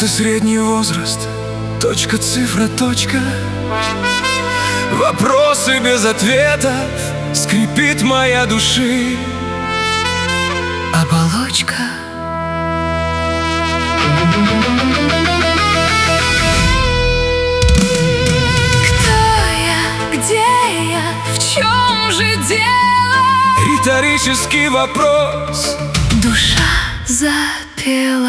и средний возраст. Точка, цифра, точка. Вопросы без ответов. Скрипит моя души оболочка. Кто я? Где я? В чем же дело? Риторический вопрос. Душа запела.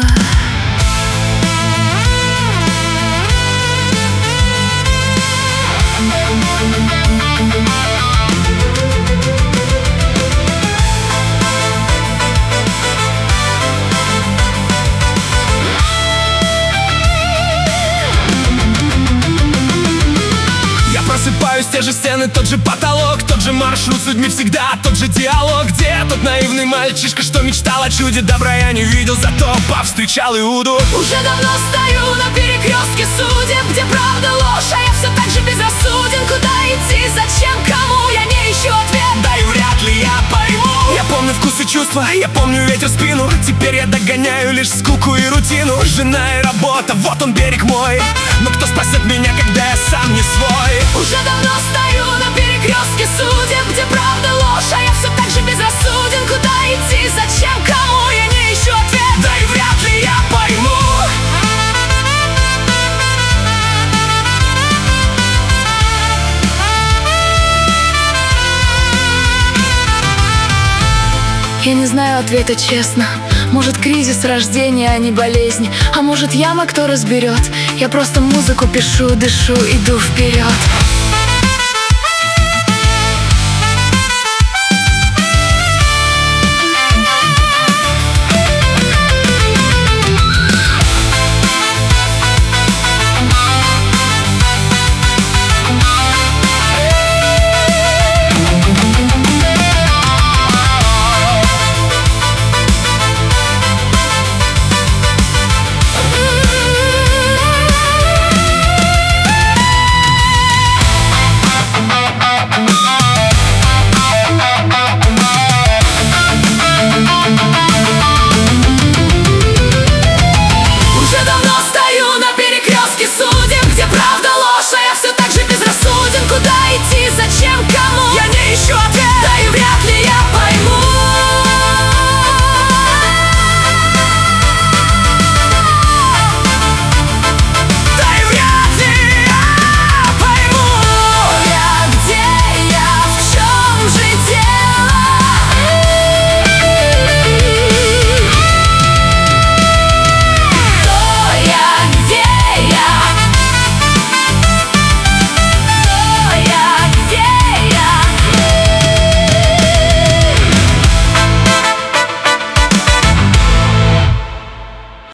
Просыпаюсь, те же стены, тот же потолок, тот же маршрут с людьми всегда, тот же диалог. Где тот наивный мальчишка, что мечтал о чуде? Добра я не видел, зато повстречал Иуду. Уже давно стою на перекрестке судеб, где правда ложь, а я все так же безрассуден. Куда идти, зачем, кому, я не ищу ответ. Да и вряд ли я пойму. Я помню вкус и чувства, я помню ветер в спину. Теперь я догоняю лишь скуку и рутину. Жена и работа, вот он берег мой. Но кто спасет меня, когда я сам не свой? Уже давно стою на перекрестке судеб, где правда ложь, а я все так же безрассуден. Куда идти, зачем, кому, я не ищу ответ. Да и вряд ли я пойму. Я не знаю ответа, честно. Может, кризис рождения, а не болезнь. А может, яма, кто разберет. Я просто музыку пишу, дышу, иду вперед.